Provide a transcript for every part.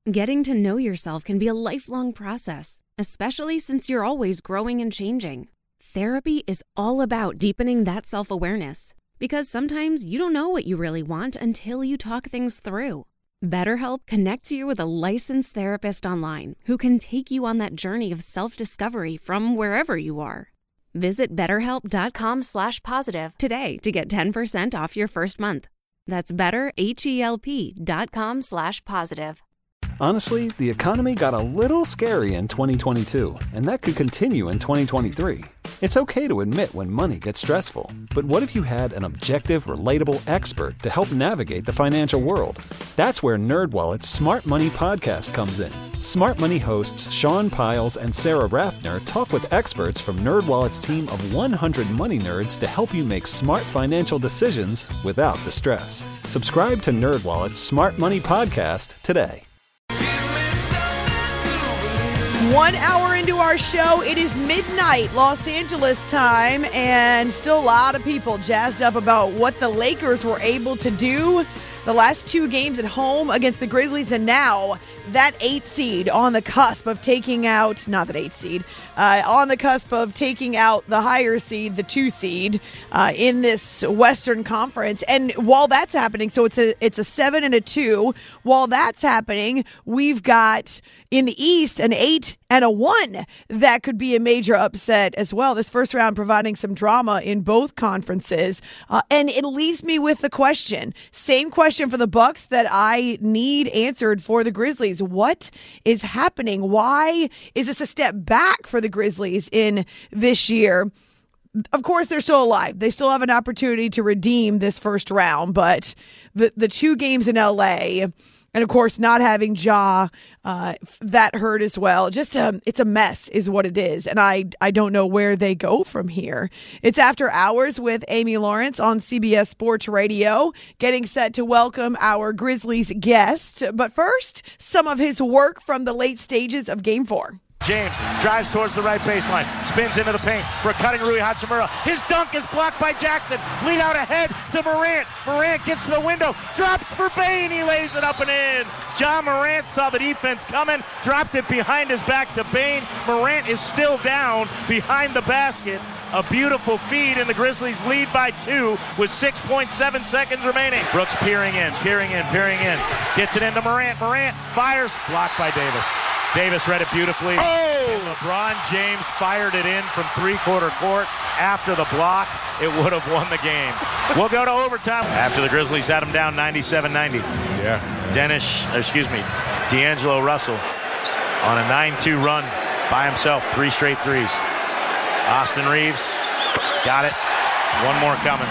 Getting to know yourself can be a lifelong process, especially since you're always growing and changing. Therapy is all about deepening that self-awareness, because sometimes you don't know what you really want until you talk things through. BetterHelp connects you with a licensed therapist online who can take you on that journey of self-discovery from wherever you are. Visit BetterHelp.com/positive today to get 10% off your first month. That's BetterHelp.com/positive. Honestly, the economy got a little scary in 2022, and that could continue in 2023. It's okay to admit when money gets stressful, but what if you had an objective, relatable expert to help navigate the financial world? That's where NerdWallet's Smart Money podcast comes in. Smart Money hosts Sean Piles and Sarah Rathner talk with experts from NerdWallet's team of 100 money nerds to help you make smart financial decisions without the stress. Subscribe to NerdWallet's Smart Money podcast today. 1 hour into our show, it is midnight Los Angeles time, and still a lot of people jazzed up about what the Lakers were able to do the last two games at home against the Grizzlies, and now that 8 seed on the cusp of taking out, not that 8 seed, on the cusp of taking out the higher seed, the 2 seed, in this Western Conference. And while that's happening, so it's a 7 and a 2. While that's happening, we've got in the East an 8 and a 1 that could be a major upset as well. This first round providing some drama in both conferences, and it leaves me with the question, same question for the Bucks that I need answered for the Grizzlies. What is happening? Why is this a step back for the Grizzlies in this year? Of course, they're still alive. They still have an opportunity to redeem this first round, but the 2 games in LA, and of course, not having Ja, that hurt as well. Just it's a mess is what it is. And I don't know where they go from here. It's After Hours with Amy Lawrence on CBS Sports Radio, getting set to welcome our Grizzlies guest. But first, some of his work from the late stages of Game 4. James drives towards the right baseline, spins into the paint for a cutting Rui Hachimura. His dunk is blocked by Jackson. Lead out ahead to Morant. Morant gets to the window, drops for Bane. He lays it up and in. Ja Morant saw the defense coming, dropped it behind his back to Bane. Morant is still down behind the basket. A beautiful feed, and the Grizzlies lead by 2 with 6.7 seconds remaining. Brooks peering in. Gets it into Morant. Morant fires, blocked by Davis. Davis read it beautifully. And LeBron James fired it in from three-quarter court after the block. It would have won the game. We'll go to overtime after the Grizzlies had him down 97-90. Yeah. D'Angelo Russell on a 9-2 run by himself. 3 straight threes. Austin Reeves got it. One more coming.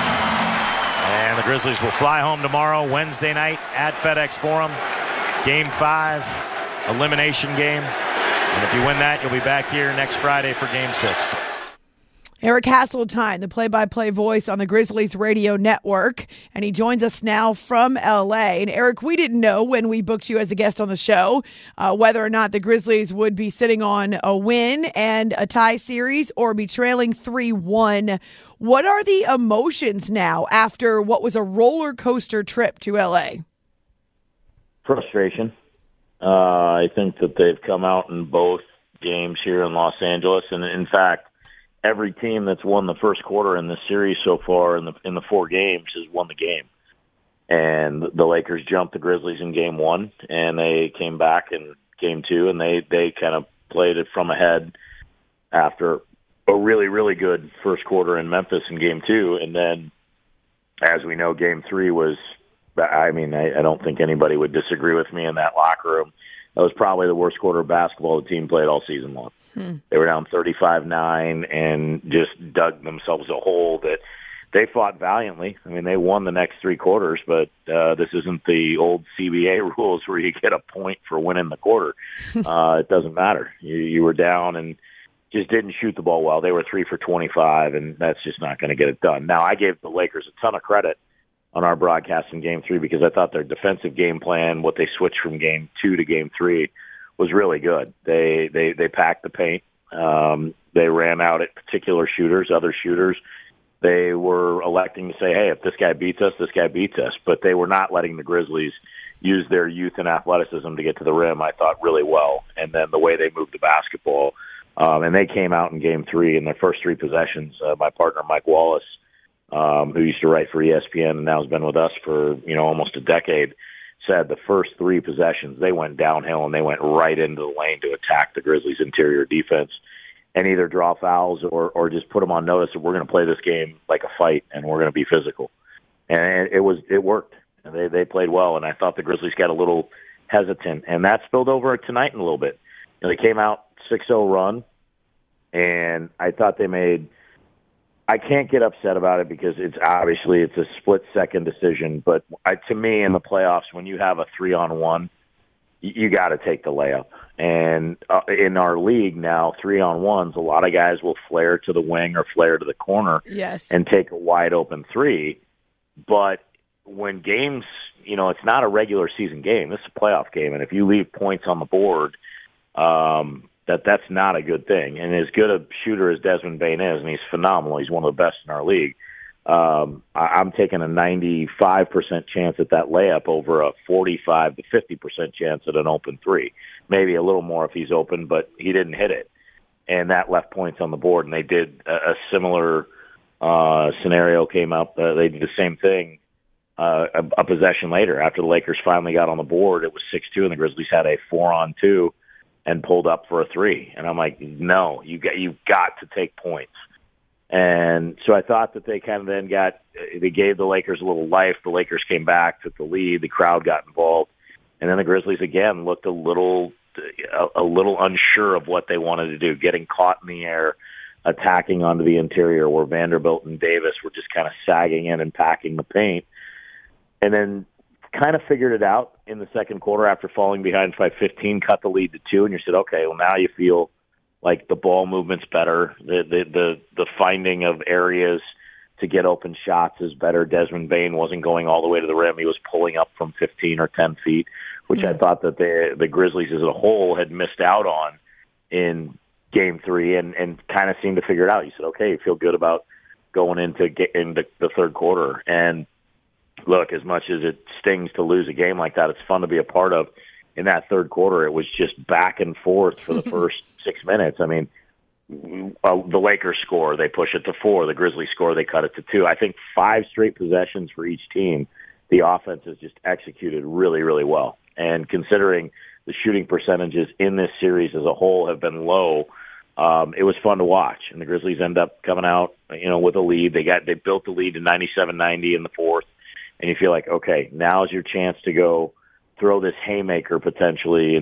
And the Grizzlies will fly home tomorrow, Wednesday night at FedEx Forum. Game 5. Elimination game, and if you win that, you'll be back here next Friday for Game 6. Eric Hasseltine, the play-by-play voice on the Grizzlies radio network, and he joins us now from L.A. And Eric, we didn't know when we booked you as a guest on the show whether or not the Grizzlies would be sitting on a win and a tie series or be trailing 3-1. What are the emotions now after what was a roller coaster trip to L.A.? Frustration. I think that they've come out in both games here in Los Angeles, and in fact, every team that's won the first quarter in this series so far in the 4 games has won the game. And the Lakers jumped the Grizzlies in Game 1, and they came back in Game 2, and they kind of played it from ahead after a really, really good first quarter in Memphis in Game 2. And then, as we know, Game 3 was, I don't think anybody would disagree with me in that locker room. That was probably the worst quarter of basketball the team played all season long. They were down 35-9 and just dug themselves a hole that they fought valiantly. I mean, they won the next 3 quarters, but this isn't the old CBA rules where you get a point for winning the quarter. It doesn't matter. You were down and just didn't shoot the ball well. They were 3 for 25, and that's just not going to get it done. Now, I gave the Lakers a ton of credit on our broadcast in Game 3 because I thought their defensive game plan, what they switched from Game 2 to Game 3, was really good. They packed the paint. They ran out at particular shooters, other shooters. They were electing to say, hey, if this guy beats us, this guy beats us. But they were not letting the Grizzlies used their youth and athleticism to get to the rim, I thought, really well. And then the way they moved the basketball. And they came out in Game 3 in their first 3 possessions. My partner, Mike Wallace, who used to write for ESPN and now has been with us for, almost a decade, said the first 3 possessions, they went downhill and they went right into the lane to attack the Grizzlies' interior defense and either draw fouls or just put them on notice that we're going to play this game like a fight and we're going to be physical. And it worked. And they played well, and I thought the Grizzlies got a little hesitant, and that spilled over tonight in a little bit. They came out 6-0 run, and I thought they made – I can't get upset about it because it's a split-second decision, but to me in the playoffs, when you have a 3-on-1, you got to take the layup. And in our league now, 3-on-1s, a lot of guys will flare to the wing or flare to the corner and take a wide-open 3, but – when games, it's not a regular season game. This is a playoff game, and if you leave points on the board, that's not a good thing. And as good a shooter as Desmond Bane is, and he's phenomenal, he's one of the best in our league, I'm taking a 95% chance at that layup over a 45 to 50% chance at an open 3. Maybe a little more if he's open, but he didn't hit it. And that left points on the board, and they did a similar scenario came up. They did the same thing. A possession later, after the Lakers finally got on the board, it was 6-2, and the Grizzlies had a 4-on-2 and pulled up for a 3. And I'm like, no, you've got to take points. And so I thought that they kind of then they gave the Lakers a little life. The Lakers came back, took the lead, the crowd got involved, and then the Grizzlies again looked a little unsure of what they wanted to do, getting caught in the air, attacking onto the interior where Vanderbilt and Davis were just kind of sagging in and packing the paint. And then kind of figured it out in the second quarter after falling behind by 15, cut the lead to 2, and you said, okay, well now you feel like the ball movement's better, the finding of areas to get open shots is better. Desmond Bane wasn't going all the way to the rim; he was pulling up from 15 or 10 feet, which I thought that the Grizzlies as a whole had missed out on in Game 3, and kind of seemed to figure it out. You said, okay, you feel good about going into the third quarter, and look, as much as it stings to lose a game like that, it's fun to be a part of. In that third quarter, it was just back and forth for the first 6 minutes. I mean, the Lakers score, they push it to 4. The Grizzlies score, they cut it to 2. I think 5 straight possessions for each team. The offense has just executed really, really well. And considering the shooting percentages in this series as a whole have been low, it was fun to watch. And the Grizzlies end up coming out, with a lead. They built the lead to 97-90 in the fourth. And you feel like, okay, now's your chance to go throw this haymaker potentially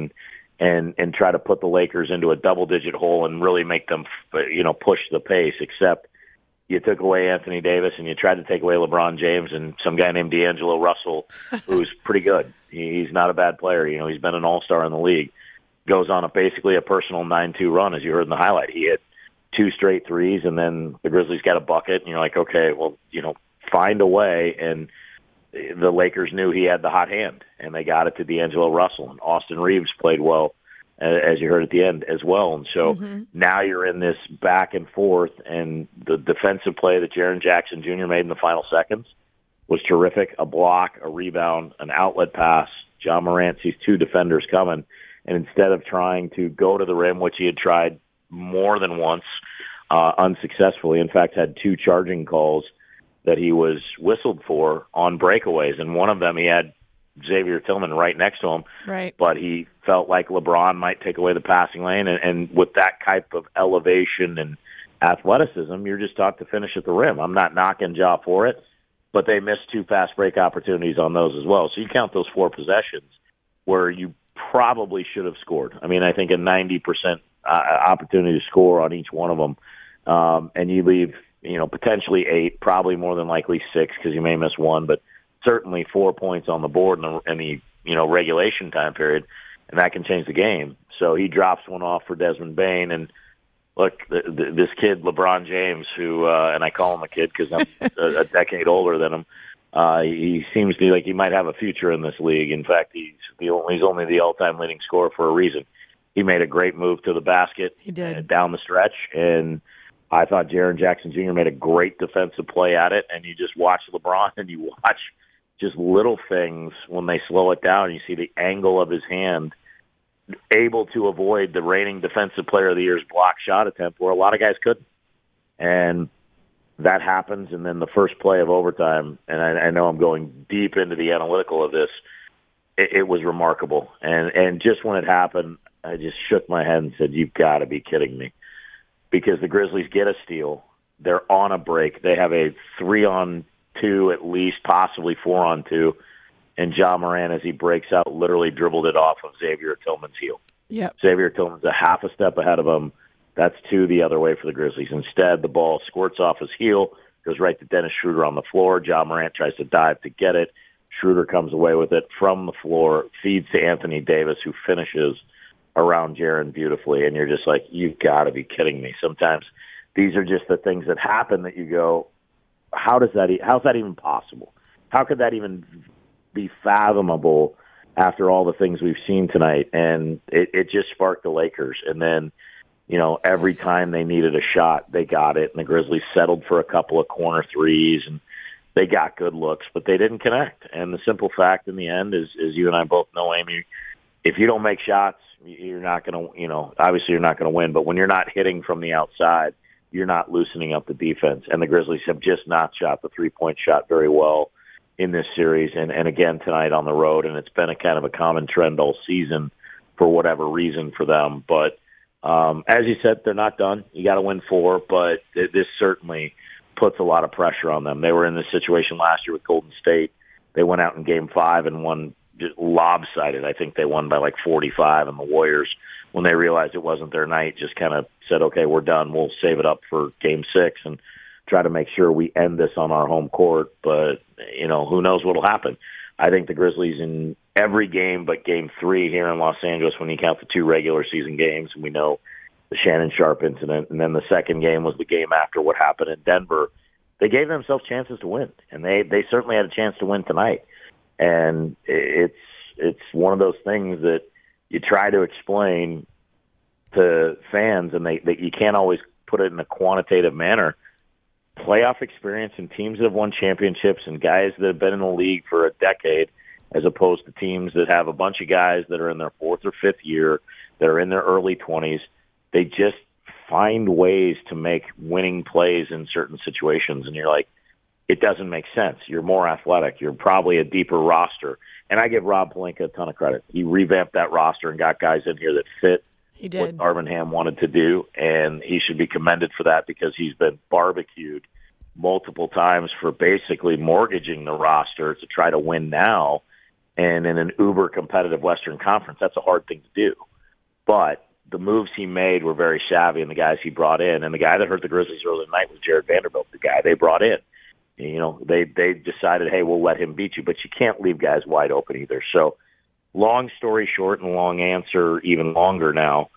and try to put the Lakers into a double-digit hole and really make them, push the pace, except you took away Anthony Davis and you tried to take away LeBron James and some guy named D'Angelo Russell, who's pretty good. He's not a bad player. He's been an all-star in the league. Goes on basically a personal 9-2 run, as you heard in the highlight. He hit 2 straight threes, and then the Grizzlies got a bucket, and you're like, okay, well, find a way, and the Lakers knew he had the hot hand, and they got it to D'Angelo Russell. And Austin Reeves played well, as you heard at the end, as well. And so now you're in this back and forth, and the defensive play that Jaren Jackson Jr. made in the final seconds was terrific. A block, a rebound, an outlet pass. John Morant sees 2 defenders coming, and instead of trying to go to the rim, which he had tried more than once, unsuccessfully, in fact had 2 charging calls that he was whistled for on breakaways, and one of them he had Xavier Tillman right next to him, right? But he felt like LeBron might take away the passing lane, and with that type of elevation and athleticism, you're just taught to finish at the rim. I'm not knocking Ja for it, but they missed 2 fast break opportunities on those as well. So you count those 4 possessions where you probably should have scored. I mean, I think a 90% opportunity to score on each one of them, and you leave potentially 8, probably more than likely 6 because you may miss 1, but certainly 4 points on the board in the regulation time period, and that can change the game. So he drops one off for Desmond Bane, and look, this kid LeBron James, who and I call him a kid because I'm a decade older than him. He seems to be like he might have a future in this league. In fact, he's only the all-time leading scorer for a reason. He made a great move to the basket. He did. Down the stretch, and I thought Jaren Jackson Jr. made a great defensive play at it, and you just watch LeBron and you watch just little things when they slow it down. You see the angle of his hand, able to avoid the reigning Defensive Player of the Year's block shot attempt where a lot of guys couldn't. And that happens, and then the first play of overtime, and I know I'm going deep into the analytical of this, it was remarkable. And just when it happened, I just shook my head and said, you've got to be kidding me. Because the Grizzlies get a steal. They're on a break. They have a 3-on-2, at least, possibly 4-on-2. And Ja Morant, as he breaks out, literally dribbled it off of Xavier Tillman's heel. Yep. Xavier Tillman's a half a step ahead of him. That's 2 the other way for the Grizzlies. Instead, the ball squirts off his heel, goes right to Dennis Schroeder on the floor. Ja Morant tries to dive to get it. Schroeder comes away with it from the floor, feeds to Anthony Davis, who finishes around Jaren beautifully. And you're just like, you've got to be kidding me. Sometimes these are just the things that happen that you go, how's that even possible? How could that even be fathomable after all the things we've seen tonight? And it just sparked the Lakers. And then, every time they needed a shot, they got it. And the Grizzlies settled for a couple of corner threes, and they got good looks, but they didn't connect. And the simple fact in the end is you and I both know, Amy, if you don't make shots, you're not going to, obviously you're not going to win. But when you're not hitting from the outside, you're not loosening up the defense. And the Grizzlies have just not shot the three-point shot very well in this series, and again tonight on the road. And it's been a kind of a common trend all season for whatever reason for them. But as you said, they're not done. You got to win 4, but this certainly puts a lot of pressure on them. They were in this situation last year with Golden State. They went out in Game 5 and won just lopsided. I think they won by like 45, and the Warriors, when they realized it wasn't their night, just kind of said, okay, we're done. We'll save it up for Game 6 and try to make sure we end this on our home court. But, who knows what will happen. I think the Grizzlies in every game but Game 3 here in Los Angeles, when you count the 2 regular season games, and we know the Shannon Sharpe incident, and then the second game was the game after what happened in Denver, they gave themselves chances to win, and they certainly had a chance to win tonight. And it's one of those things that you try to explain to fans, and that you can't always put it in a quantitative manner. Playoff experience and teams that have won championships and guys that have been in the league for a decade, as opposed to teams that have a bunch of guys that are in their 4th or 5th year, that are in their early 20s. They just find ways to make winning plays in certain situations. And you're like, it doesn't make sense. You're more athletic. You're probably a deeper roster. And I give Rob Pelinka a ton of credit. He revamped that roster and got guys in here that fit what Darvin Ham wanted to do, and he should be commended for that, because he's been barbecued multiple times for basically mortgaging the roster to try to win now. And in an uber-competitive Western Conference, that's a hard thing to do. But the moves he made were very savvy, and the guys he brought in. And the guy that hurt the Grizzlies early tonight was Jared Vanderbilt, the guy they brought in. They decided, hey, we'll let him beat you, but you can't leave guys wide open either. So long story short and long answer, even longer now,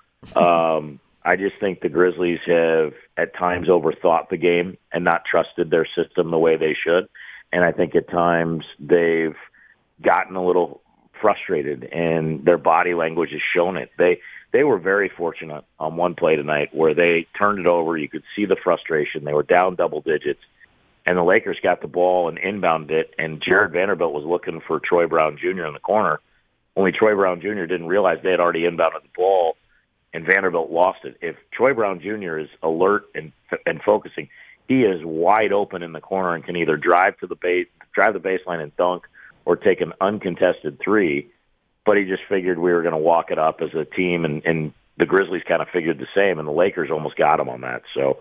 I just think the Grizzlies have at times overthought the game and not trusted their system the way they should. And I think at times they've gotten a little frustrated, and their body language has shown it. They were very fortunate on one play tonight where they turned it over. You could see the frustration. They were down double digits, and the Lakers got the ball and inbounded it, and Jared Vanderbilt was looking for Troy Brown Jr. in the corner. Only Troy Brown Jr. didn't realize they had already inbounded the ball, and Vanderbilt lost it. If Troy Brown Jr. is alert and focusing, he is wide open in the corner and can either drive the baseline and dunk, or take an uncontested 3. But he just figured we were going to walk it up as a team, and the Grizzlies kind of figured the same, and the Lakers almost got him on that. So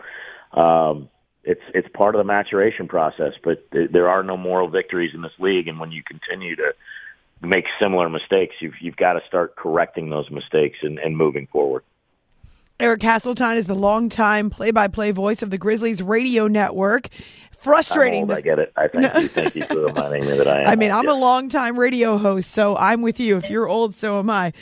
it's part of the maturation process, but there are no moral victories in this league, and when you continue to make similar mistakes, you've got to start correcting those mistakes and moving forward. Eric Hasseltine is the longtime play-by-play voice of the Grizzlies radio network. Frustrating. I'm old, I get it. Thank you for reminding me that I am. I mean, I'm a longtime radio host, so I'm with you. If you're old, so am I.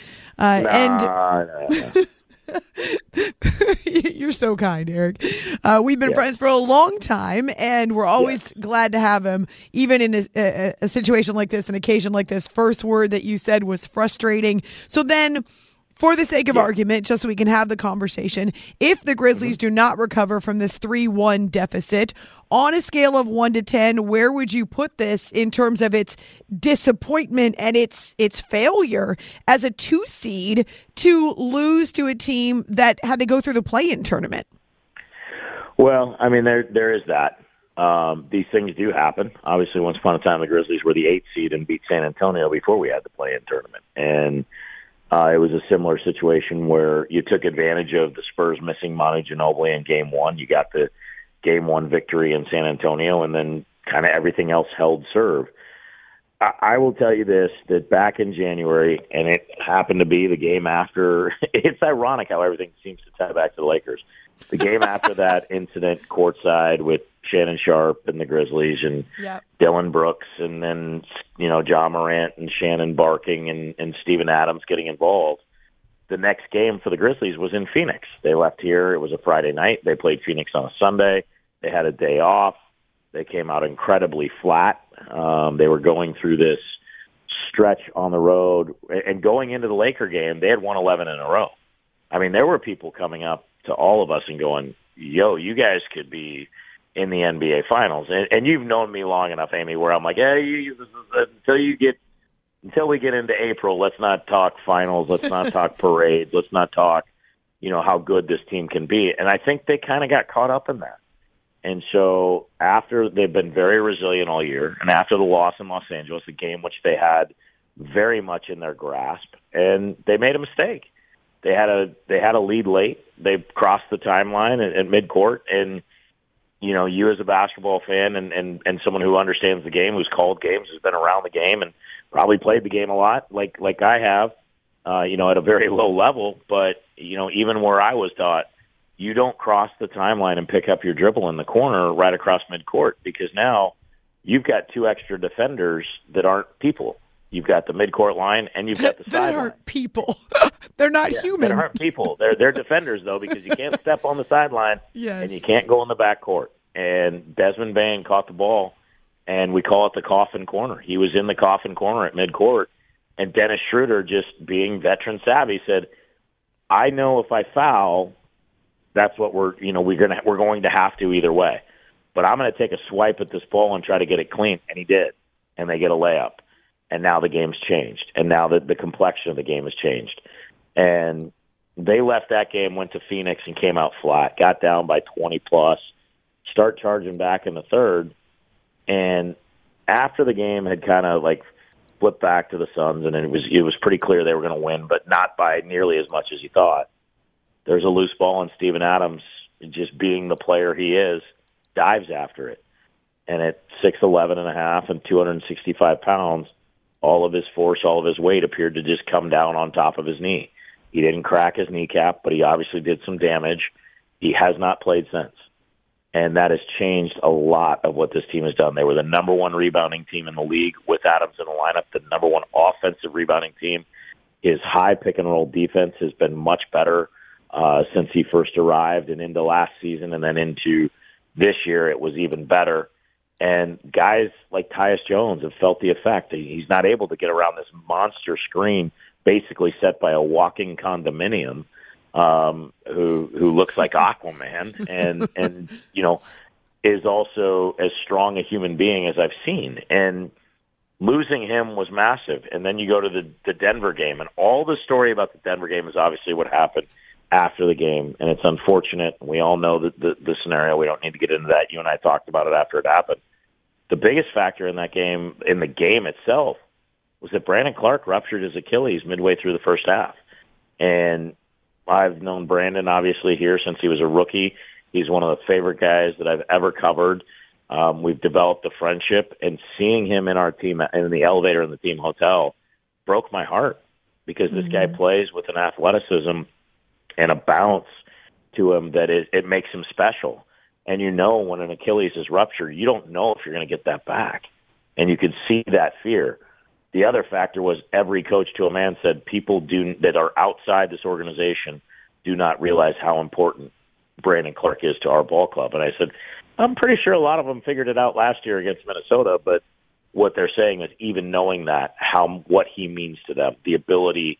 You're so kind, Eric. We've been friends for a long time, and we're always glad to have him, even in a situation like this, an occasion like this. First word that you said was frustrating. So then For the sake of argument, just so we can have the conversation, if the Grizzlies do not recover from this 3-1 deficit, on a scale of 1 to 10, where would you put this in terms of its disappointment and its failure as a 2 seed to lose to a team that had to go through the play-in tournament? Well, I mean, there is that. These things do happen. Obviously, once upon a time, the Grizzlies were the 8th seed and beat San Antonio before we had the play-in tournament. And it was a similar situation where you took advantage of the Spurs missing Manu Ginobili in Game 1. You got the Game 1 victory in San Antonio, and then kind of everything else held serve. I will tell you this, that back in January, and it happened to be the game after – it's ironic how everything seems to tie back to the Lakers. The game after that incident courtside with Shannon Sharpe and the Grizzlies and Dylan Brooks, and then, Ja Morant and Shannon barking and Steven Adams getting involved. The next game for the Grizzlies was in Phoenix. They left here. It was a Friday night. They played Phoenix on a Sunday. They had a day off. They came out incredibly flat. They were going through this stretch on the road. And going into the Laker game, they had won 11 in a row. I mean, there were people coming up to all of us and going, yo, you guys could be in the NBA Finals. And you've known me long enough, Amy, where I'm like, hey, until we get into April, let's not talk finals. Let's not talk parades. Let's not talk, how good this team can be. And I think they kind of got caught up in that. And so after they've been very resilient all year, and after the loss in Los Angeles, a game which they had very much in their grasp, and they made a mistake. They had a lead late. They crossed the timeline at midcourt, and you as a basketball fan and someone who understands the game, who's called games, has been around the game, and probably played the game a lot, like I have, at a very low level. But even where I was taught, you don't cross the timeline and pick up your dribble in the corner right across midcourt, because now you've got 2 extra defenders that aren't people. You've got the midcourt line, and you've got the sideline. They aren't people. They're not human. They aren't people. They're defenders, though, because you can't step on the sideline, and you can't go in the backcourt. And Desmond Bane caught the ball, and we call it the coffin corner. He was in the coffin corner at midcourt, and Dennis Schroeder, just being veteran savvy, said, I know if I foul, that's what we're going to have to either way. But I'm going to take a swipe at this ball and try to get it clean. And he did. And they get a layup. And now the game's changed. And now the complexion of the game has changed. And they left that game, went to Phoenix, and came out flat. Got down by 20-plus. Start charging back in the third. And after the game had kind of flipped back to the Suns, and it was pretty clear they were going to win, but not by nearly as much as you thought. There's a loose ball, and Steven Adams, just being the player he is, dives after it. And at 6'11 and a half and 265 pounds, all of his force, all of his weight appeared to just come down on top of his knee. He didn't crack his kneecap, but he obviously did some damage. He has not played since. And that has changed a lot of what this team has done. They were the number 1 rebounding team in the league with Adams in the lineup, the number 1 offensive rebounding team. His high pick-and-roll defense has been much better since he first arrived and into last season, and then into this year it was even better. And guys like Tyus Jones have felt the effect. He's not able to get around this monster screen basically set by a walking condominium who looks like Aquaman and is also as strong a human being as I've seen. And losing him was massive. And then you go to the Denver game, and all the story about the Denver game is obviously what happened after the game, and it's unfortunate. We all know the scenario. We don't need to get into that. You and I talked about it after it happened. The biggest factor in that game, in the game itself, was that Brandon Clark ruptured his Achilles midway through the first half. And I've known Brandon, obviously, here since he was a rookie. He's one of the favorite guys that I've ever covered. We've developed a friendship, and seeing him in our team, in the elevator in the team hotel, broke my heart, because this guy plays with an athleticism and a bounce to him that it makes him special. And when an Achilles is ruptured, you don't know if you're going to get that back. And you could see that fear. The other factor was every coach to a man said people that are outside this organization do not realize how important Brandon Clark is to our ball club. And I said, I'm pretty sure a lot of them figured it out last year against Minnesota, but what they're saying is even knowing that, what he means to them, the ability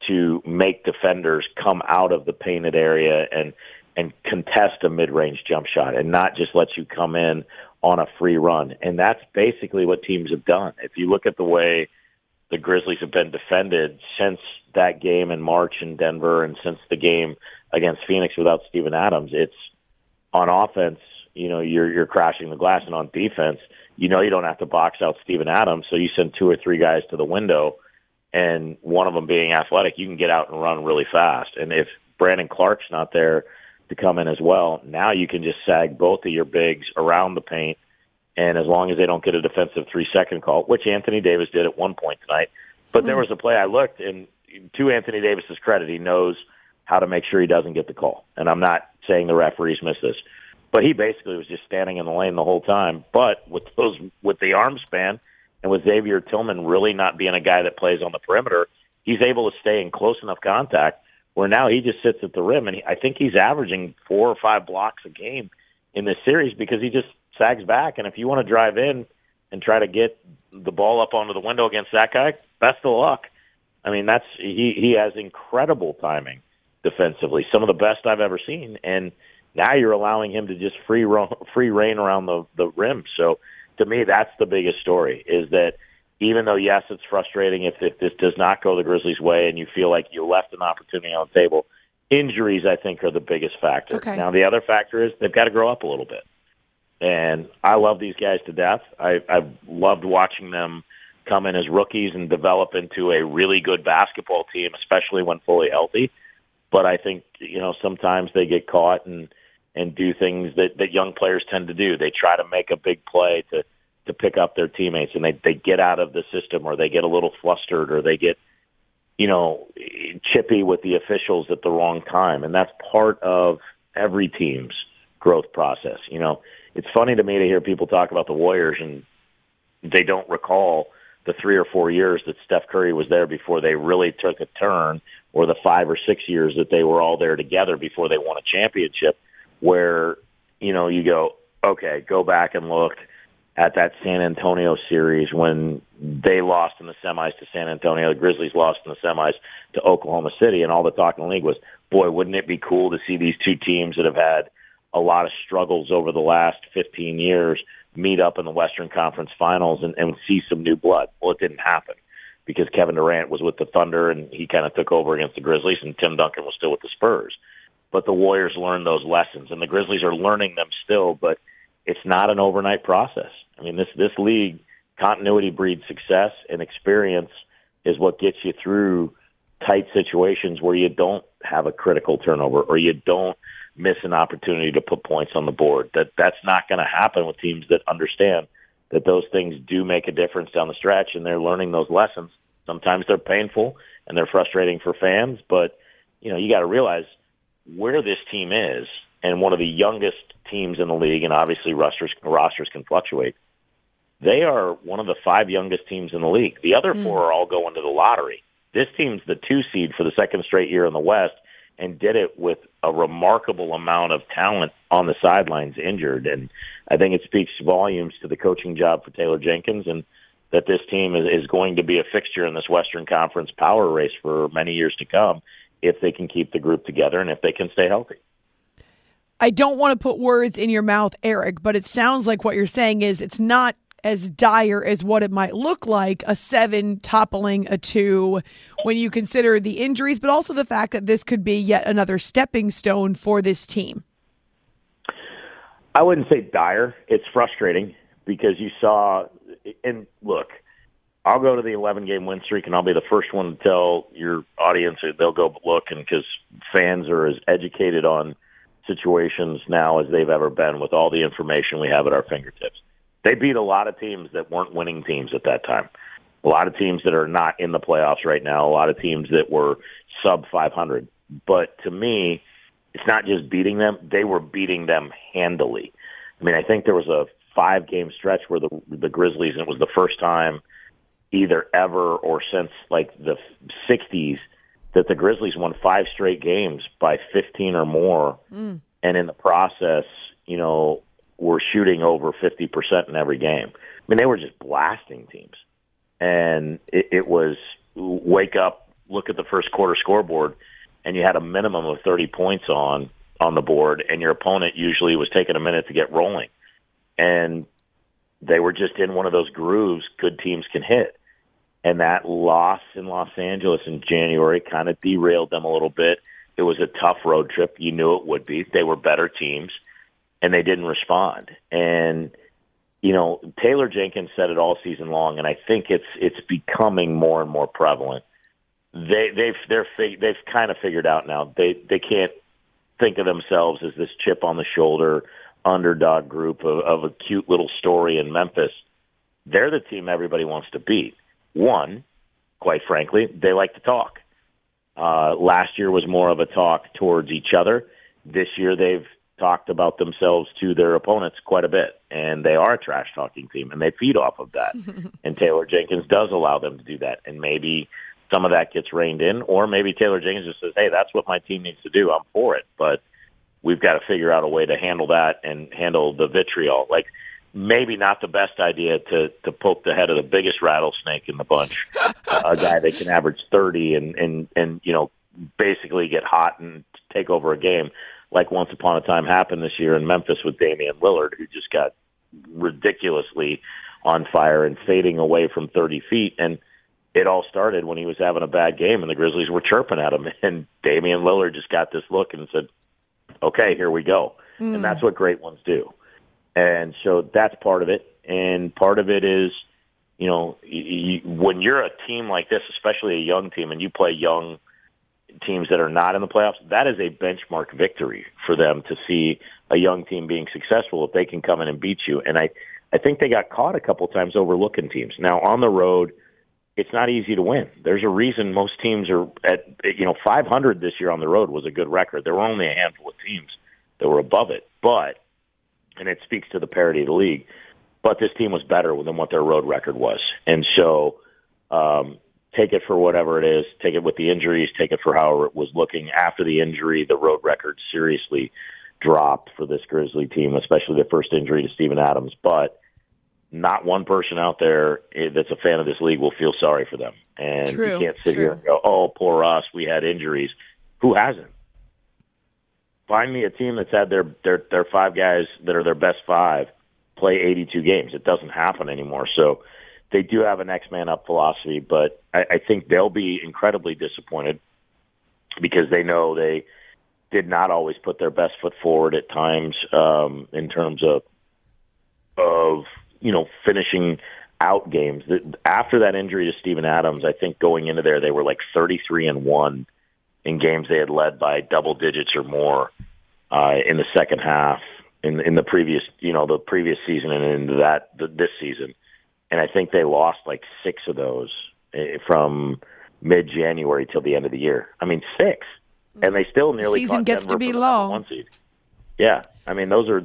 to make defenders come out of the painted area and contest a mid-range jump shot and not just let you come in on a free run. And that's basically what teams have done. If you look at the way the Grizzlies have been defended since that game in March in Denver and since the game against Phoenix without Steven Adams, it's on offense, you're crashing the glass, and on defense, you don't have to box out Steven Adams, so you send 2 or 3 guys to the window, and one of them being athletic, you can get out and run really fast. And if Brandon Clark's not there to come in as well, now you can just sag both of your bigs around the paint, and as long as they don't get a defensive 3-second call, which Anthony Davis did at one point tonight. But there was a play I looked, and to Anthony Davis's credit, he knows how to make sure he doesn't get the call. And I'm not saying the referees miss this, but he basically was just standing in the lane the whole time. But with the arm span and with Xavier Tillman really not being a guy that plays on the perimeter, he's able to stay in close enough contact where now he just sits at the rim, and I think he's averaging 4 or 5 blocks a game in this series because he just sags back. And if you want to drive in and try to get the ball up onto the window against that guy, best of luck. I mean, he has incredible timing defensively, some of the best I've ever seen. And now you're allowing him to just free reign around the rim. So to me, that's the biggest story, is that even though, yes, it's frustrating if this does not go the Grizzlies' way and you feel like you left an opportunity on the table, injuries, I think, are the biggest factor. Okay. Now, the other factor is they've got to grow up a little bit. And I love these guys to death. I've loved watching them come in as rookies and develop into a really good basketball team, especially when fully healthy. But I think, sometimes they get caught and do things that young players tend to do. They try to make a big play to pick up their teammates, and they get out of the system, or they get a little flustered, or they get, chippy with the officials at the wrong time. And that's part of every team's growth process. It's funny to me to hear people talk about the Warriors and they don't recall the 3 or 4 years that Steph Curry was there before they really took a turn, or the 5 or 6 years that they were all there together before they won a championship, where, you go, okay, go back and look at that San Antonio series when they lost in the semis to San Antonio, the Grizzlies lost in the semis to Oklahoma City, and all the talk in the league was, boy, wouldn't it be cool to see these two teams that have had a lot of struggles over the last 15 years meet up in the Western Conference Finals and see some new blood. Well, it didn't happen because Kevin Durant was with the Thunder and he kind of took over against the Grizzlies, and Tim Duncan was still with the Spurs. But the Warriors learned those lessons, and the Grizzlies are learning them still, but it's not an overnight process. I mean, this league, continuity breeds success, and experience is what gets you through tight situations where you don't have a critical turnover or you don't miss an opportunity to put points on the board. That's not going to happen with teams that understand that those things do make a difference down the stretch, and they're learning those lessons. Sometimes they're painful and they're frustrating for fans, but you got to realize where this team is, and one of the youngest teams in the league, and obviously rosters can fluctuate. They are one of the 5 youngest teams in the league. The other 4 are all going to the lottery. This team's the 2 seed for the second straight year in the West, and did it with a remarkable amount of talent on the sidelines injured. And I think it speaks volumes to the coaching job for Taylor Jenkins, and that this team is going to be a fixture in this Western Conference power race for many years to come if they can keep the group together and if they can stay healthy. I don't want to put words in your mouth, Eric, but it sounds like what you're saying is it's not as dire as what it might look like, a 7 toppling a 2, when you consider the injuries, but also the fact that this could be yet another stepping stone for this team. I wouldn't say dire. It's frustrating because you saw, and look, I'll go to the 11-game win streak, and I'll be the first one to tell your audience that they'll go look, and because fans are as educated on situations now as they've ever been with all the information we have at our fingertips. They beat a lot of teams that weren't winning teams at that time. A lot of teams that are not in the playoffs right now. A lot of teams that were sub 500. But to me, it's not just beating them. They were beating them handily. I mean, I think there was a 5-game stretch where the Grizzlies, and it was the first time either ever or since like the 60s that the Grizzlies won 5 straight games by 15 or more. And in the process, were shooting over 50% in every game. I mean, they were just blasting teams. And it was wake up, look at the first quarter scoreboard and you had a minimum of 30 points on the board, and your opponent usually was taking a minute to get rolling. And they were just in one of those grooves good teams can hit. And that loss in Los Angeles in January kind of derailed them a little bit. It was a tough road trip. You knew it would be. They were better teams, and they didn't respond. And, Taylor Jenkins said it all season long, and I think it's becoming more and more prevalent. They've kind of figured out now they can't think of themselves as this chip on the shoulder underdog group of a cute little story in Memphis. They're the team everybody wants to beat. One, quite frankly, they like to talk. Last year was more of a talk towards each other. This year they've talked about themselves to their opponents quite a bit, and they are a trash-talking team, and they feed off of that. And Taylor Jenkins does allow them to do that, and maybe some of that gets reined in, or maybe Taylor Jenkins just says, hey, that's what my team needs to do. I'm for it, but we've got to figure out a way to handle that and handle the vitriol. Like, maybe not the best idea to poke the head of the biggest rattlesnake in the bunch, a guy that can average 30 and basically get hot and take over a game, like once upon a time happened this year in Memphis with Damian Lillard, who just got ridiculously on fire and fading away from 30 feet. And it all started when he was having a bad game and the Grizzlies were chirping at him. And Damian Lillard just got this look and said, okay, here we go. And that's what great ones do. And so that's part of it. And part of it is, when you're a team like this, especially a young team, and you play young teams that are not in the playoffs, that is a benchmark victory for them to see a young team being successful if they can come in and beat you. And I think they got caught a couple times overlooking teams. Now, on the road, it's not easy to win. There's a reason most teams are at 500 this year on the road was a good record. There were only a handful of teams that were above it. And it speaks to the parity of the league. But this team was better than what their road record was. And so take it for whatever it is. Take it with the injuries. Take it for however it was looking. After the injury, the road record seriously dropped for this Grizzly team, especially the first injury to Steven Adams. But not one person out there that's a fan of this league will feel sorry for them. And you can't sit here and go, oh, poor us, we had injuries. Who hasn't? Find me a team that's had their five guys that are their best five play 82 games. It doesn't happen anymore. So they do have a next man up philosophy, but I think they'll be incredibly disappointed because they know they did not always put their best foot forward at times in terms of finishing out games. After that injury to Steven Adams, I think going into there they were like 33-1 in games they had led by double digits or more in the second half in the previous season and into this season. And I think they lost like 6 of those from mid-January till the end of the year. I mean, 6. And they still nearly season caught gets Denver to be for the long. #1 seed. Yeah. I mean, those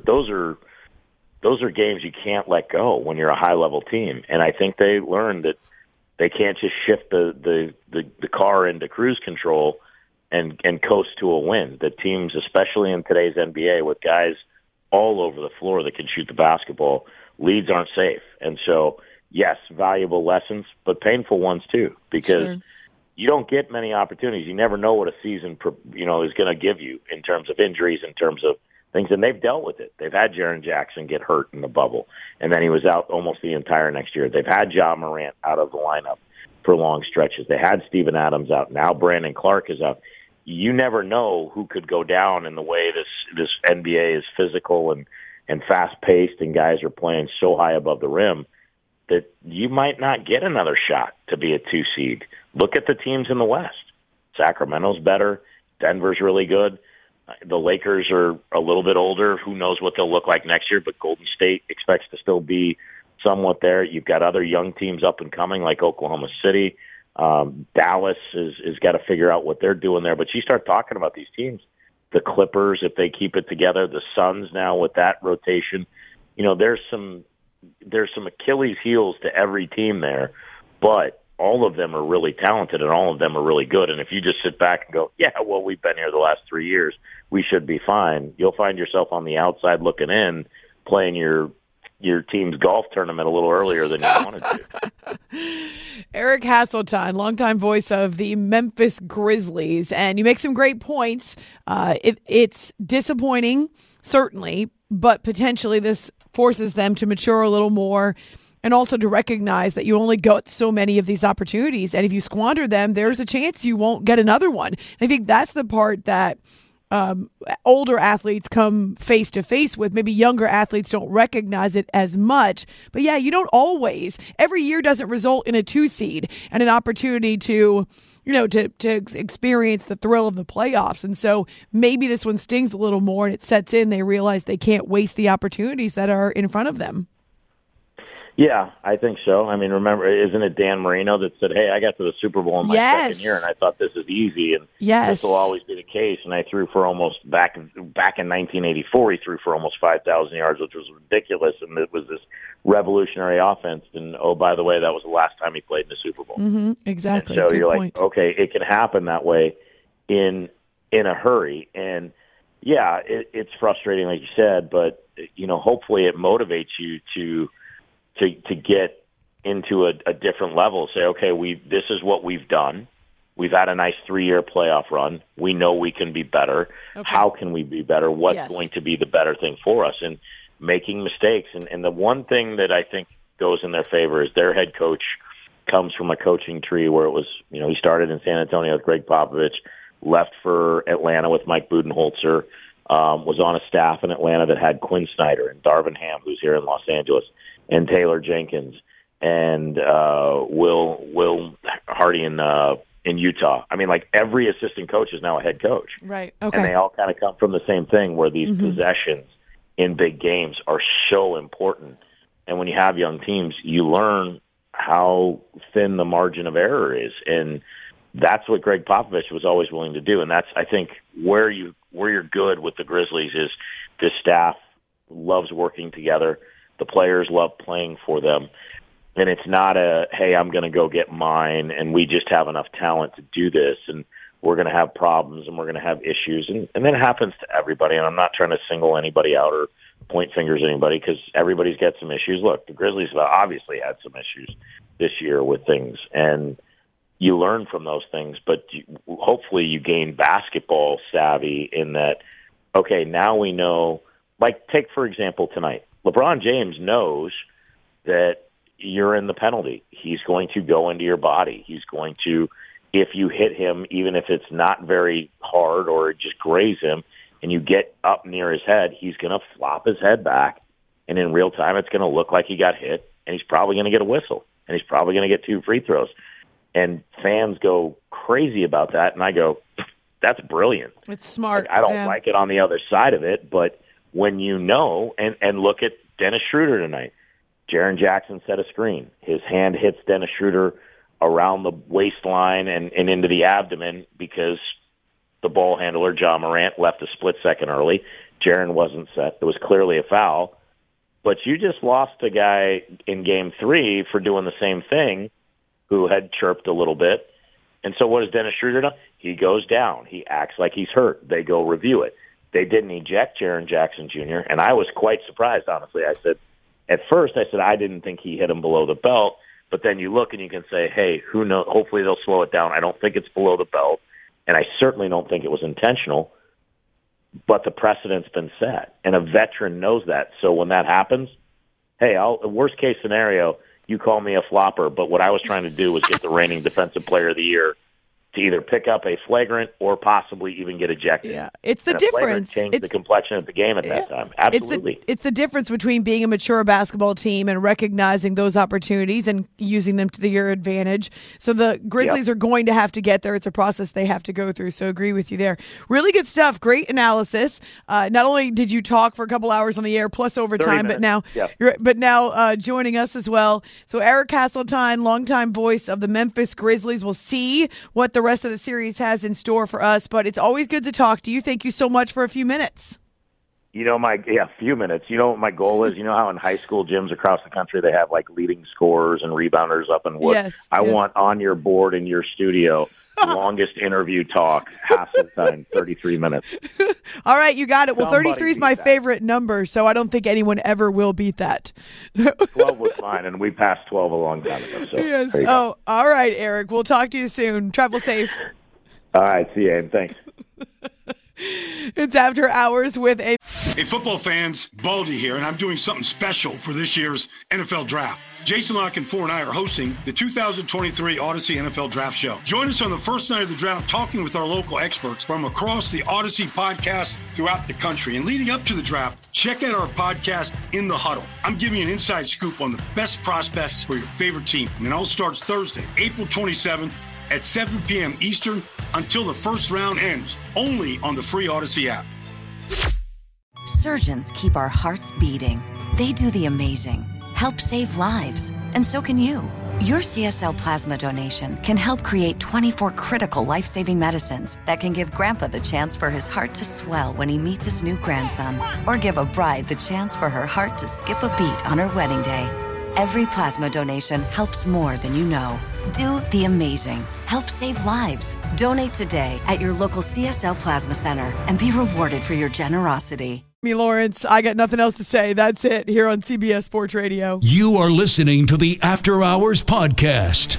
are games you can't let go when you're a high-level team. And I think they learned that they can't just shift the car into cruise control and coast to a win. The teams, especially in today's NBA, with guys all over the floor that can shoot the basketball, leads aren't safe. And so, yes, valuable lessons, but painful ones too, because you don't get many opportunities. You never know what a season is going to give you in terms of injuries, in terms of things, and they've dealt with it. They've had Jaren Jackson get hurt in the bubble, and then he was out almost the entire next year. They've had Ja Morant out of the lineup for long stretches. They had Steven Adams out. Now Brandon Clark is out. You never know who could go down in the way this NBA is physical and fast-paced, and guys are playing so high above the rim that you might not get another shot to be a 2 seed. Look at the teams in the West. Sacramento's better. Denver's really good. The Lakers are a little bit older. Who knows what they'll look like next year, but Golden State expects to still be somewhat there. You've got other young teams up and coming like Oklahoma City. Dallas is got to figure out what they're doing there. But you start talking about these teams, the Clippers, if they keep it together, the Suns now with that rotation. There's some Achilles heels to every team there, but all of them are really talented and all of them are really good. And if you just sit back and go, yeah, well, we've been here the last 3 years, we should be fine, you'll find yourself on the outside looking in, playing your your team's golf tournament a little earlier than you wanted to. Eric Hasseltine, longtime voice of the Memphis Grizzlies, and you make some great points. It's disappointing, certainly, but potentially this forces them to mature a little more and also to recognize that you only got so many of these opportunities, and if you squander them, there's a chance you won't get another one. I think that's the part that older athletes come face to face with. Maybe younger athletes don't recognize it as much. But yeah, you don't always. Every year doesn't result in a 2 seed and an opportunity to experience the thrill of the playoffs. And so maybe this one stings a little more and it sets in. They realize they can't waste the opportunities that are in front of them. Yeah, I think so. I mean, remember, isn't it Dan Marino that said, hey, I got to the Super Bowl in my second year, and I thought this is easy, and this will always be the case. And I threw for almost, back in 1984, he threw for almost 5,000 yards, which was ridiculous, and it was this revolutionary offense. And, oh, by the way, that was the last time he played in the Super Bowl. Mm-hmm, exactly. And so Good you're point. like, okay, it can happen that way in a hurry. And, yeah, it's frustrating, like you said, but, hopefully it motivates you to get into a different level. Say, okay, this is what we've done. We've had a nice 3-year playoff run. We know we can be better. Okay. How can we be better? What's going to be the better thing for us? And making mistakes. And the one thing that I think goes in their favor is their head coach comes from a coaching tree where it was, he started in San Antonio with Greg Popovich, left for Atlanta with Mike Budenholzer, was on a staff in Atlanta that had Quinn Snyder and Darvin Ham, who's here in Los Angeles, and Taylor Jenkins, and Will Hardy in Utah. I mean, like every assistant coach is now a head coach. Right. Okay. And they all kind of come from the same thing where these possessions in big games are so important. And when you have young teams, you learn how thin the margin of error is. And that's what Greg Popovich was always willing to do. And that's, I think, where you're good with the Grizzlies is this staff loves working together. The players love playing for them. And it's not hey, I'm going to go get mine, and we just have enough talent to do this, and we're going to have problems, and we're going to have issues. And that happens to everybody, and I'm not trying to single anybody out or point fingers at anybody because everybody's got some issues. Look, the Grizzlies have obviously had some issues this year with things, and you learn from those things, but hopefully you gain basketball savvy in that, okay, now we know, like take, for example, tonight. LeBron James knows that you're in the penalty. He's going to go into your body. He's going to, if you hit him, even if it's not very hard or just graze him, and you get up near his head, he's going to flop his head back, and in real time it's going to look like he got hit, and he's probably going to get a whistle, and he's probably going to get 2 free throws. And fans go crazy about that, and I go, that's brilliant. It's smart. Like, I don't like it on the other side of it, but when you know, and look at Dennis Schroeder tonight. Jaren Jackson set a screen. His hand hits Dennis Schroeder around the waistline and into the abdomen because the ball handler, John Morant, left a split second early. Jaren wasn't set. It was clearly a foul. But you just lost a guy in Game 3 for doing the same thing who had chirped a little bit. And so what does Dennis Schroeder do? He goes down. He acts like he's hurt. They go review it. They didn't eject Jaren Jackson Jr., and I was quite surprised, honestly. At first, I said I didn't think he hit him below the belt, but then you look and you can say, hey, who knows? Hopefully they'll slow it down. I don't think it's below the belt, and I certainly don't think it was intentional, but the precedent's been set, and a veteran knows that. So when that happens, hey, worst case scenario, you call me a flopper, but what I was trying to do was get the reigning Defensive Player of the Year to either pick up a flagrant or possibly even get ejected. Yeah, it's the difference. Changed the complexion of the game at that time. Absolutely. It's the difference between being a mature basketball team and recognizing those opportunities and using them to your advantage. So the Grizzlies are going to have to get there. It's a process they have to go through. So agree with you there. Really good stuff. Great analysis. Not only did you talk for a couple hours on the air plus overtime, but now joining us as well. So Eric Hasseltine, longtime voice of the Memphis Grizzlies. We'll see what the rest of the series has in store for us, but it's always good to talk to you. Thank you so much for a few minutes. A few minutes. You know what my goal is? You know how in high school gyms across the country they have like leading scorers and rebounders up in wood? Yes. I want on your board in your studio, longest interview talk, Hasseltine, 33 minutes. All right, you got it. Well, Somebody 33 is beat my that. favorite number, so I don't think anyone ever will beat that. 12 was fine, and we passed 12 a long time ago. So Yes. there you go. Oh, all right, Eric. We'll talk to you soon. Travel safe. All right, see you, and thanks. It's After Hours with a... Hey, football fans, Baldy here, and I'm doing something special for this year's NFL Draft. Jason La Canfora and I are hosting the 2023 Odyssey NFL Draft Show. Join us on the first night of the draft, talking with our local experts from across the Odyssey podcast throughout the country. And leading up to the draft, check out our podcast, In the Huddle. I'm giving you an inside scoop on the best prospects for your favorite team. And it all starts Thursday, April 27th at 7 p.m. Eastern until the first round ends, only on the free Odyssey app. Surgeons keep our hearts beating. They do the amazing, help save lives, and so can you. Your CSL plasma donation can help create 24 critical life-saving medicines that can give Grandpa the chance for his heart to swell when he meets his new grandson, or give a bride the chance for her heart to skip a beat on her wedding day. Every plasma donation helps more than you know. Do the amazing. Help save lives. Donate today at your local CSL Plasma Center and be rewarded for your generosity. Me, Lawrence, I got nothing else to say. That's it here on CBS Sports Radio. You are listening to the After Hours Podcast.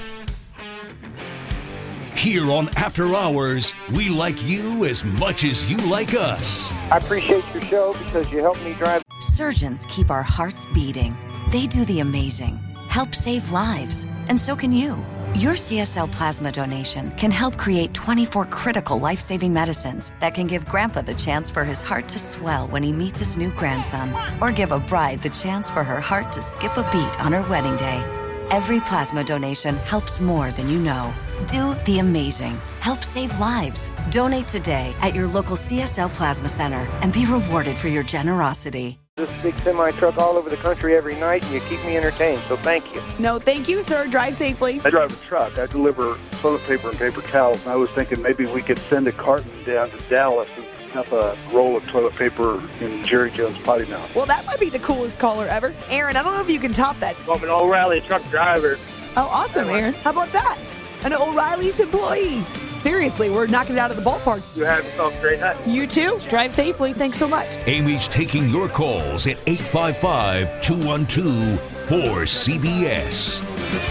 Here on After Hours, we like you as much as you like us. I appreciate your show because you help me drive. Surgeons keep our hearts beating. They do the amazing, help save lives, and so can you. Your CSL plasma donation can help create 24 critical life-saving medicines that can give Grandpa the chance for his heart to swell when he meets his new grandson, or give a bride the chance for her heart to skip a beat on her wedding day. Every plasma donation helps more than you know. Do the amazing. Help save lives. Donate today at your local CSL Plasma Center and be rewarded for your generosity. This big semi-truck all over the country every night, and you keep me entertained, so thank you. No, thank you, sir. Drive safely. I drive a truck. I deliver toilet paper and paper towels, and I was thinking maybe we could send a carton down to Dallas and have a roll of toilet paper in Jerry Jones' potty mouth. Well, that might be the coolest caller ever. Aaron, I don't know if you can top that. I'm an O'Reilly truck driver. Oh, awesome, Aaron. How about that? An O'Reilly's employee. Seriously, we're knocking it out of the ballpark. You have yourself a great night. You too. Drive safely. Thanks so much. Amy's taking your calls at 855-212-4CBS.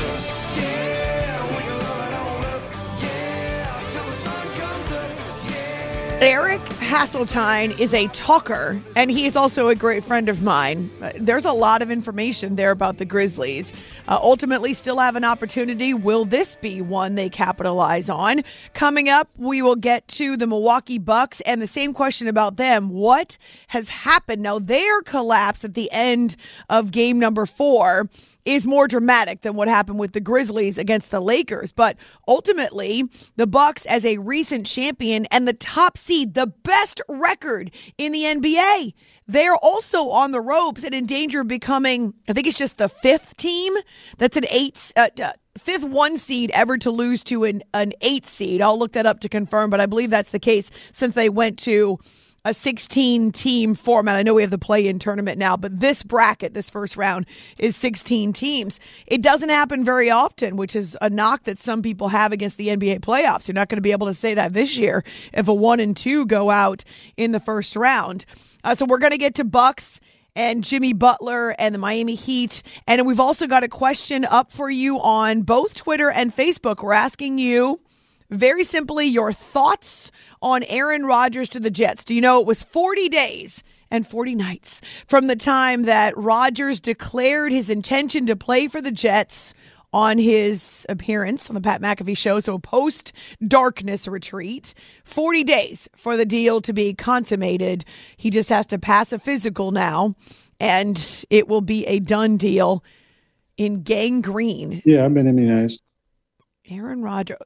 Eric Hasseltine is a talker, and he is also a great friend of mine. There's a lot of information there about the Grizzlies. Ultimately, still have an opportunity. Will this be one they capitalize on? Coming up, we will get to the Milwaukee Bucks and the same question about them. What has happened? Now, their collapse at the end of game number 4 is more dramatic than what happened with the Grizzlies against the Lakers. But ultimately, the Bucks as a recent champion and the top seed, the best record in the NBA, they're also on the ropes and in danger of becoming, I think it's just the 5th team that's an 5th 1 seed ever to lose to an 8 seed. I'll look that up to confirm, but I believe that's the case since they went to a 16-team format. I know we have the play-in tournament now, but this bracket, this first round, is 16 teams. It doesn't happen very often, which is a knock that some people have against the NBA playoffs. You're not going to be able to say that this year if a 1 and 2 go out in the first round. So we're going to get to Bucks and Jimmy Butler and the Miami Heat. And we've also got a question up for you on both Twitter and Facebook. We're asking you, very simply, your thoughts on Aaron Rodgers to the Jets. Do you know it was 40 days and 40 nights from the time that Rodgers declared his intention to play for the Jets on his appearance on the Pat McAfee show, so post-darkness retreat. 40 days for the deal to be consummated. He just has to pass a physical now, and it will be a done deal in Gang Green. Yeah, I've been immunized. Aaron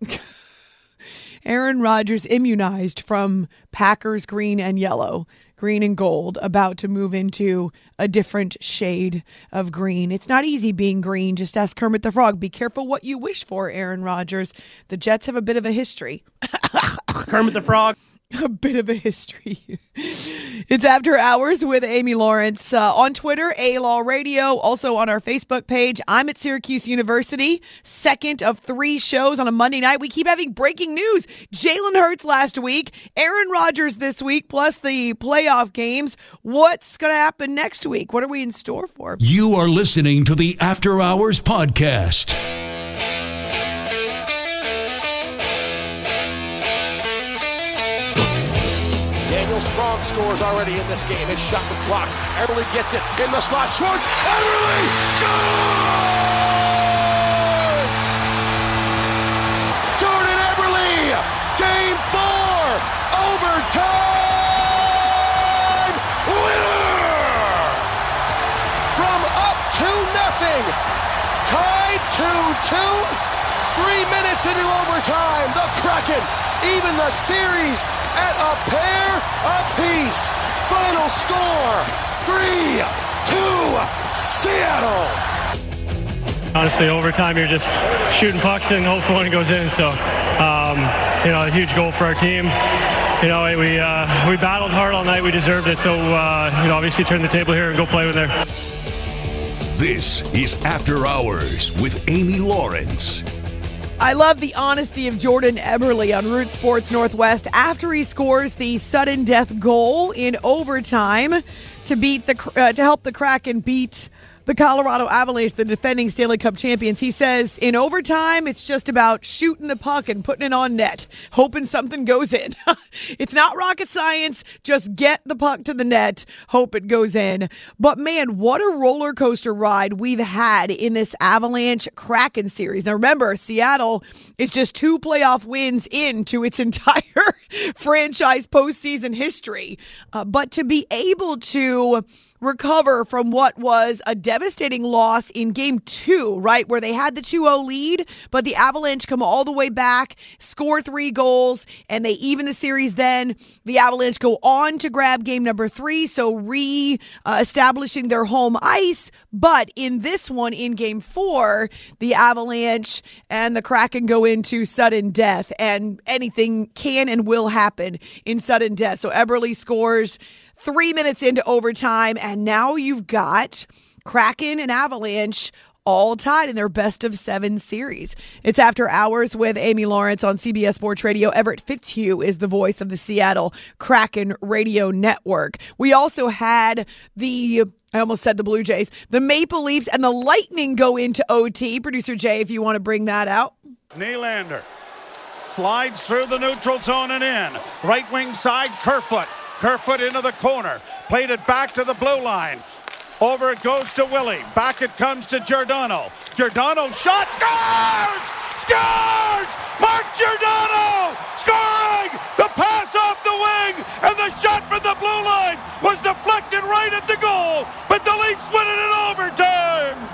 Rodgers immunized from Packers green and yellow, green and gold, about to move into a different shade of green. It's not easy being green. Just ask Kermit the Frog. Be careful what you wish for, Aaron Rodgers. The Jets have a bit of a history. Kermit the Frog. A bit of a history. It's After Hours with Amy Lawrence on Twitter, A-Law Radio, also on our Facebook page. I'm at Syracuse University, second of 3 shows on a Monday night. We keep having breaking news. Jalen Hurts last week, Aaron Rodgers this week, plus the playoff games. What's going to happen next week? What are we in store for? You are listening to the After Hours Podcast. Daniel Sprong scores already in this game. His shot was blocked. Eberle gets it in the slot. Schwartz. Eberle scores! Jordan Eberle. Game 4. Overtime. Winner! From up 2-0. Tied 2-2. 3 minutes into overtime. The Kraken even the series at a pair apiece. Final score, 3-2 Seattle. Honestly, overtime, you're just shooting pucks and hopefully one goes in. So, a huge goal for our team. We battled hard all night. We deserved it. So, obviously turn the table here and go play with there. This is After Hours with Amy Lawrence. I love the honesty of Jordan Eberle on Root Sports Northwest after he scores the sudden death goal in overtime to help the Kraken beat the Colorado Avalanche, the defending Stanley Cup champions. He says, in overtime, it's just about shooting the puck and putting it on net, hoping something goes in. It's not rocket science. Just get the puck to the net, hope it goes in. But man, what a roller coaster ride we've had in this Avalanche Kraken series. Now remember, Seattle is just 2 playoff wins into its entire franchise postseason history. But to be able to recover from what was a devastating loss in Game 2, right, where they had the 2-0 lead, but the Avalanche come all the way back, score 3 goals, and they even the series then. The Avalanche go on to grab Game number 3, so establishing their home ice. But in this one, in Game 4, the Avalanche and the Kraken go into sudden death, and anything can and will happen in sudden death. So Eberle scores 3 minutes into overtime, and now you've got Kraken and Avalanche all tied in their best-of-7 series. It's After Hours with Amy Lawrence on CBS Sports Radio. Everett Fitzhugh is the voice of the Seattle Kraken Radio Network. We also had I almost said the Blue Jays, the Maple Leafs and the Lightning go into OT. Producer Jay, if you want to bring that out. Nylander slides through the neutral zone and in. Right wing side, Kerfoot. Kerfoot into the corner. Played it back to the blue line. Over it goes to Willie. Back it comes to Giordano. Giordano shot. Scores! Scores! Mark Giordano scoring! The pass off the wing and the shot from the blue line was deflected right at the goal. But the Leafs win it in overtime.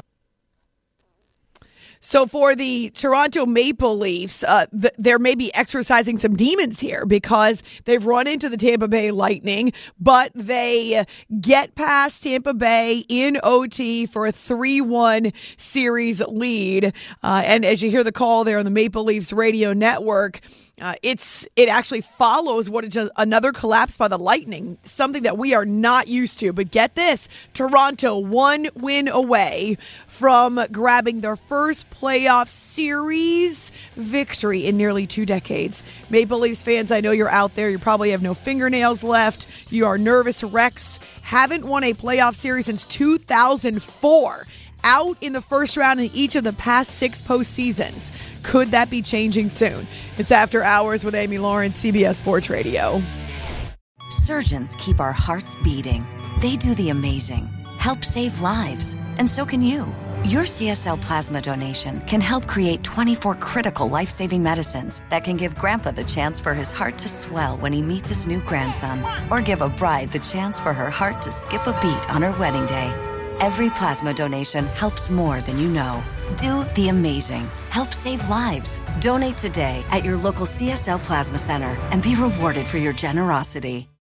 So for the Toronto Maple Leafs, they're maybe exercising some demons here because they've run into the Tampa Bay Lightning, but they get past Tampa Bay in OT for a 3-1 series lead. And as you hear the call there on the Maple Leafs radio network, it actually follows what is another collapse by the Lightning, something that we are not used to. But get this, Toronto 1 win away from grabbing their first playoff series victory in nearly 2 decades. Maple Leafs fans, I know you're out there. You probably have no fingernails left. You are nervous wrecks. Haven't won a playoff series since 2004. Out in the first round in each of the past 6 postseasons. Could that be changing soon? It's After Hours with Amy Lawrence, CBS Sports Radio. Surgeons keep our hearts beating. They do the amazing, help save lives, and so can you. Your CSL plasma donation can help create 24 critical life-saving medicines that can give Grandpa the chance for his heart to swell when he meets his new grandson, or give a bride the chance for her heart to skip a beat on her wedding day. Every plasma donation helps more than you know. Do the amazing. Help save lives. Donate today at your local CSL Plasma Center and be rewarded for your generosity.